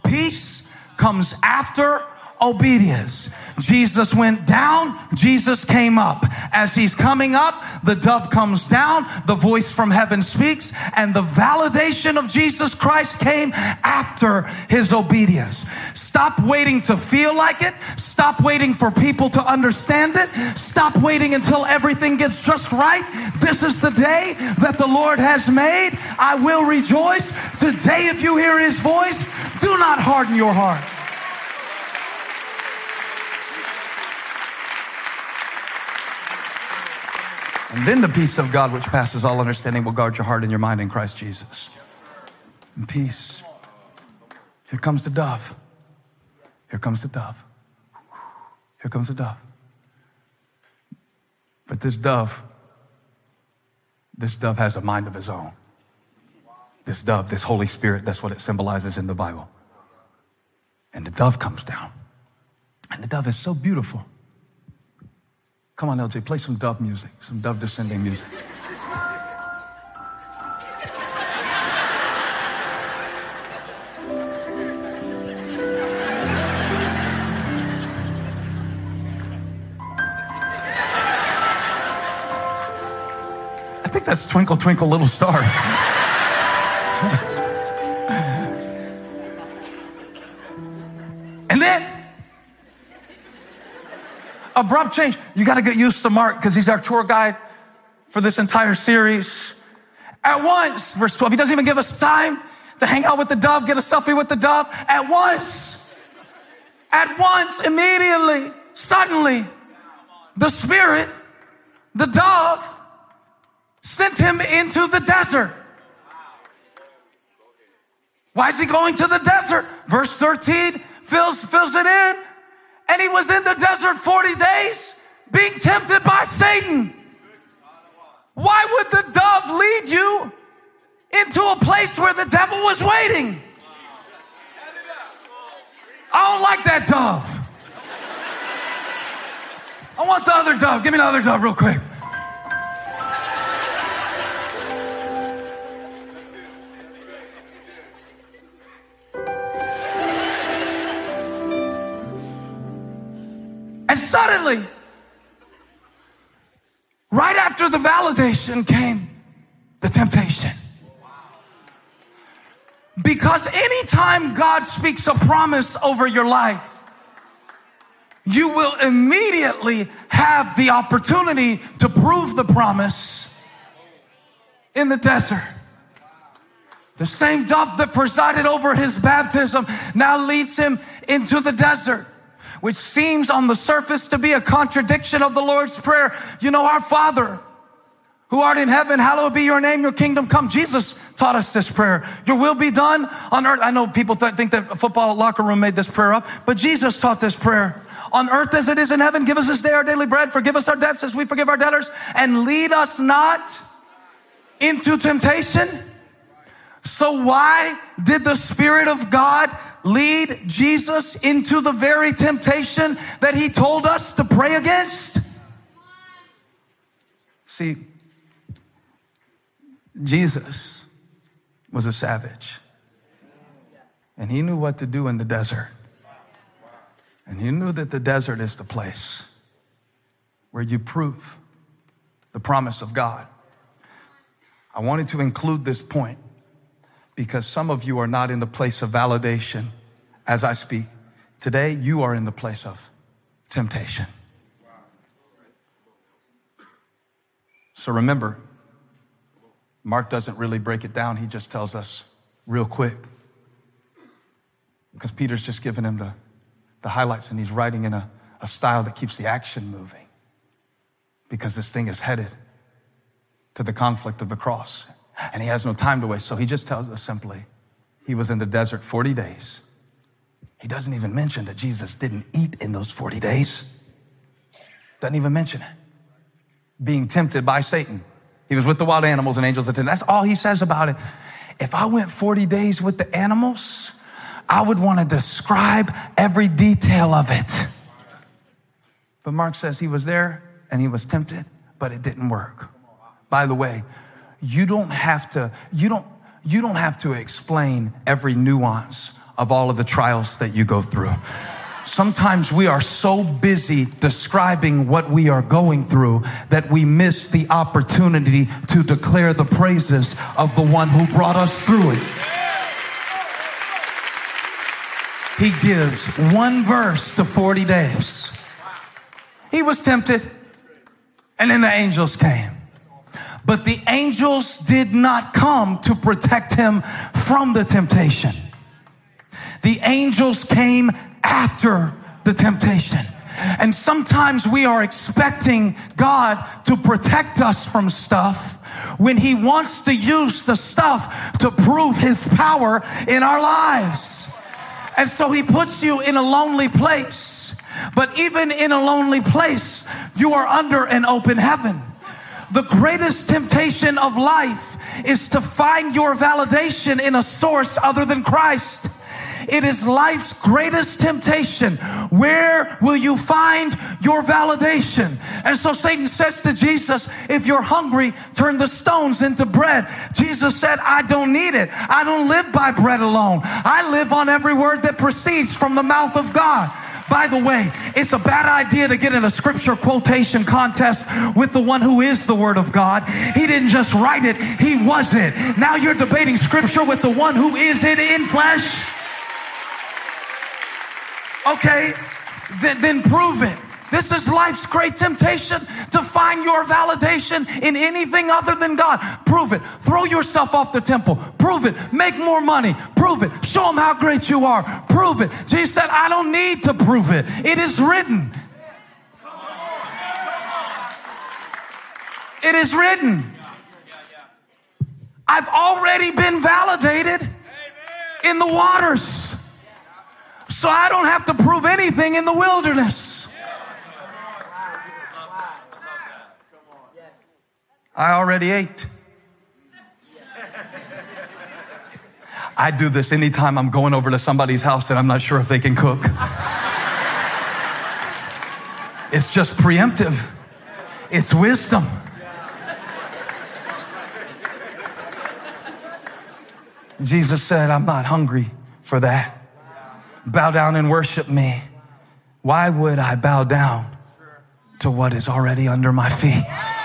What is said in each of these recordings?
Peace comes after obedience. Jesus went down, Jesus came up. As he's coming up, the dove comes down, the voice from heaven speaks, and the validation of Jesus Christ came after his obedience. Stop waiting to feel like it. Stop waiting for people to understand it. Stop waiting until everything gets just right. This is the day that the Lord has made. I will rejoice. Today, if you hear his voice, do not harden your heart. And then the peace of God, which passes all understanding, will guard your heart and your mind in Christ Jesus. And peace. Here comes the dove. Here comes the dove. Here comes the dove. But this dove has a mind of his own. This dove, this Holy Spirit, that's what it symbolizes in the Bible. And the dove comes down. And the dove is so beautiful. Come on, LJ, play some dove music, some dove descending music. I think that's Twinkle, Twinkle, Little Star. And then, abrupt change. You got to get used to Mark because he's our tour guide for this entire series. At once, verse 12, he doesn't even give us time to hang out with the dove, get a selfie with the dove. At once, immediately, suddenly, the Spirit, the dove, sent him into the desert. Why is he going to the desert? Verse 13 fills it in. And he was in the desert 40 days being tempted by Satan. Why would the dove lead you into a place where the devil was waiting? I don't like that dove. I want the other dove. Give me the other dove real quick. And suddenly, right after the validation came the temptation. Because anytime God speaks a promise over your life, you will immediately have the opportunity to prove the promise in the desert. The same dove that presided over his baptism now leads him into the desert, which seems on the surface to be a contradiction of the Lord's Prayer. You know, our Father, who art in heaven, hallowed be your name, your kingdom come. Jesus taught us this prayer. Your will be done on earth. I know people think that a football locker room made this prayer up, but Jesus taught this prayer. On earth as it is in heaven, give us this day our daily bread. Forgive us our debts as we forgive our debtors. And lead us not into temptation. So why did the Spirit of God lead Jesus into the very temptation that he told us to pray against? See, Jesus was a savage, and he knew what to do in the desert. And he knew that the desert is the place where you prove the promise of God. I wanted to include this point because some of you are not in the place of validation as I speak. Today, you are in the place of temptation. So remember, Mark doesn't really break it down. He just tells us real quick. Because Peter's just giving him the highlights, and he's writing in a style that keeps the action moving. Because this thing is headed to the conflict of the cross. And he has no time to waste. So he just tells us simply, he was in the desert 40 days. He doesn't even mention that Jesus didn't eat in those 40 days. Doesn't even mention it. Being tempted by Satan. He was with the wild animals and angels. That's all he says about it. If I went 40 days with the animals, I would want to describe every detail of it. But Mark says he was there and he was tempted, but it didn't work. By the way, you don't have to explain every nuance of all of the trials that you go through. Sometimes we are so busy describing what we are going through that we miss the opportunity to declare the praises of the one who brought us through it. He gives one verse to 40 days. He was tempted, and then the angels came. But the angels did not come to protect him from the temptation. The angels came after the temptation. And sometimes we are expecting God to protect us from stuff when he wants to use the stuff to prove his power in our lives. And so he puts you in a lonely place. But even in a lonely place, you are under an open heaven. The greatest temptation of life is to find your validation in a source other than Christ. It is life's greatest temptation. Where will you find your validation? And so Satan says to Jesus, if you're hungry, turn the stones into bread. Jesus said, I don't need it. I don't live by bread alone. I live on every word that proceeds from the mouth of God. By the way, it's a bad idea to get in a scripture quotation contest with the one who is the Word of God. He didn't just write it, he was it. Now you're debating scripture with the one who is it in flesh. Okay, then prove it. This is life's great temptation, to find your validation in anything other than God. Prove it. Throw yourself off the temple. Prove it. Make more money. Prove it. Show them how great you are. Prove it. Jesus said, I don't need to prove it. It is written. It is written. I've already been validated in the waters. So I don't have to prove anything in the wilderness. I already ate. I do this anytime I'm going over to somebody's house and I'm not sure if they can cook. It's just preemptive. It's wisdom. Jesus said, I'm not hungry for that. Bow down and worship me. Why would I bow down to what is already under my feet?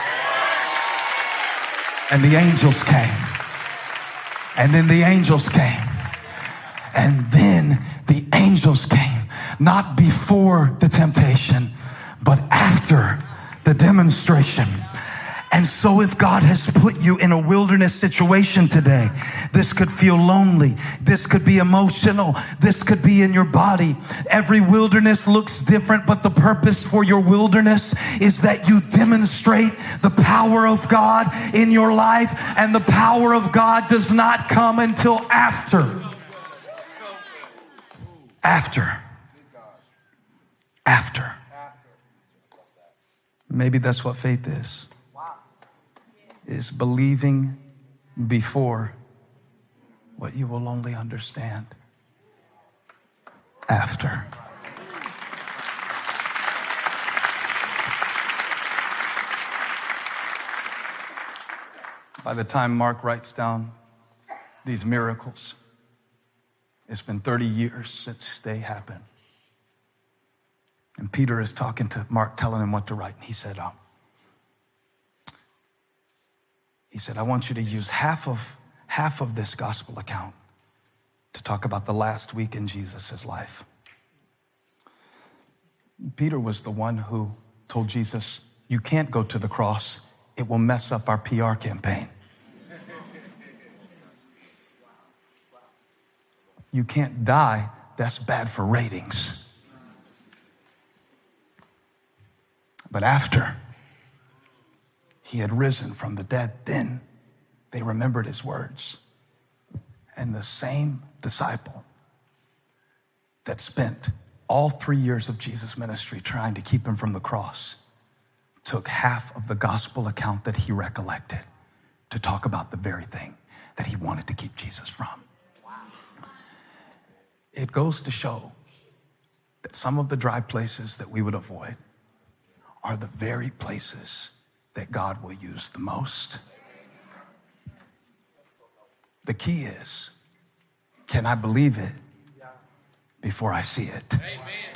And the angels came. And then the angels came. And then the angels came. Not before the temptation, but after the demonstration. And so if God has put you in a wilderness situation today, this could feel lonely. This could be emotional. This could be in your body. Every wilderness looks different, but the purpose for your wilderness is that you demonstrate the power of God in your life. And the power of God does not come until after. After. Maybe that's what faith is believing before what you will only understand after. By the time Mark writes down these miracles, it's been 30 years since they happened. And Peter is talking to Mark, telling him what to write. And he said, I want you to use half of this gospel account to talk about the last week in Jesus' life. Peter was the one who told Jesus, you can't go to the cross. It will mess up our PR campaign. You can't die. That's bad for ratings. But after he had risen from the dead, then they remembered his words. And the same disciple that spent all 3 years of Jesus' ministry trying to keep him from the cross took half of the gospel account that he recollected to talk about the very thing that he wanted to keep Jesus from. It goes to show that some of the dry places that we would avoid are the very places that God will use the most. The key is, can I believe it before I see it. Amen.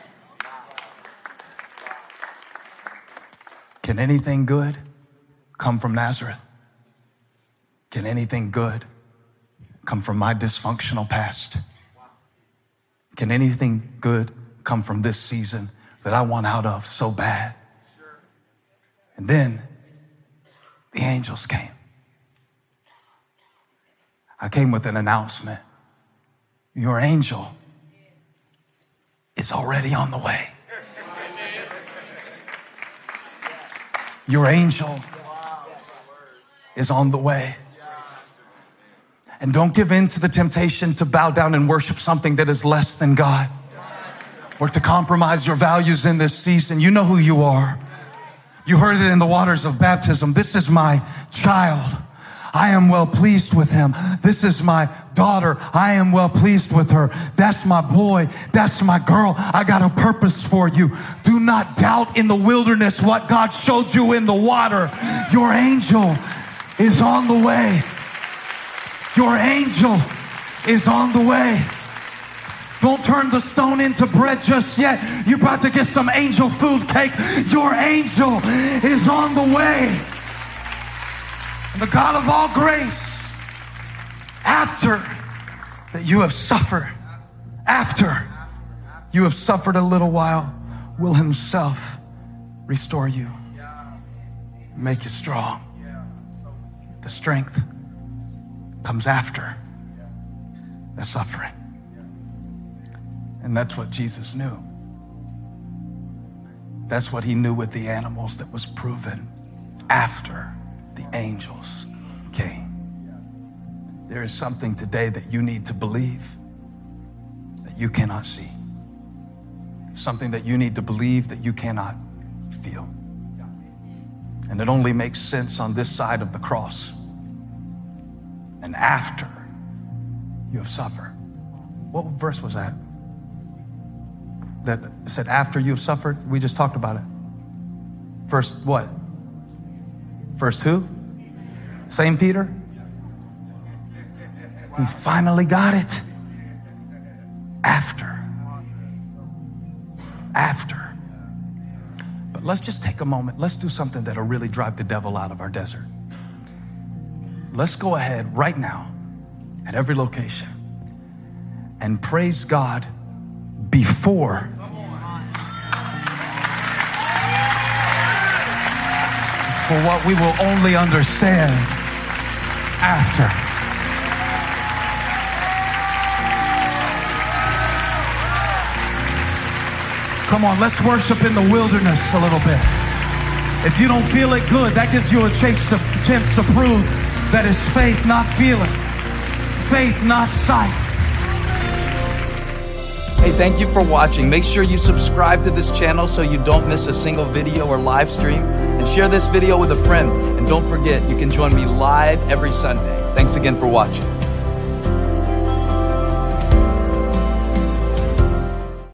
Can anything good come from Nazareth? Can anything good come from my dysfunctional past? Can anything good come from this season that I want out of so bad? And then the angels came. I came with an announcement. Your angel is already on the way. Your angel is on the way. And don't give in to the temptation to bow down and worship something that is less than God, or to compromise your values in this season. You know who you are. You heard it in the waters of baptism. This is my child. I am well pleased with him. This is my daughter. I am well pleased with her. That's my boy. That's my girl. I got a purpose for you. Do not doubt in the wilderness what God showed you in the water. Your angel is on the way. Your angel is on the way. Don't turn the stone into bread just yet. You're about to get some angel food cake. Your angel is on the way. And the God of all grace, after that you have suffered, after you have suffered a little while, will himself restore you, make you strong. The strength comes after the suffering. And that's what Jesus knew. That's what he knew with the animals, that was proven after the angels came. There is something today that you need to believe that you cannot see. Something that you need to believe that you cannot feel. And it only makes sense on this side of the cross. And after you have suffered. What verse was that? That said after you have suffered? We just talked about it. First what? First who? Same Peter? He finally got it. After. But let's just take a moment. Let's do something that'll really drive the devil out of our desert. Let's go ahead right now at every location and praise God before for what we will only understand after. Come on, let's worship in the wilderness a little bit. If you don't feel it, good. That gives you a chance to prove that it's faith, not feeling. Faith, not sight. Hey, thank you for watching. Make sure you subscribe to this channel so you don't miss a single video or live stream. And share this video with a friend. And don't forget, you can join me live every Sunday. Thanks again for watching.